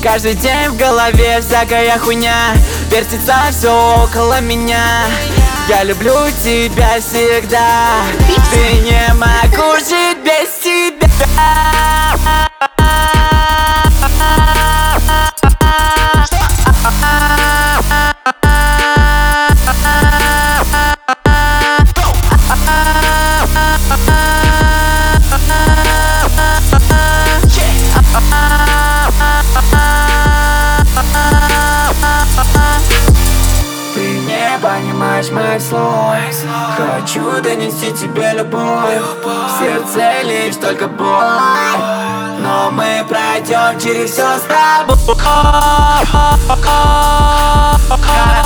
Каждый день в голове всякая хуйня, вертится все около меня. Я люблю тебя всегда, ты не могу жить без тебя. Ты не понимаешь моих слов. Хочу донести тебе любовь. В сердце лишь только боль, но мы пройдем через все с тобой.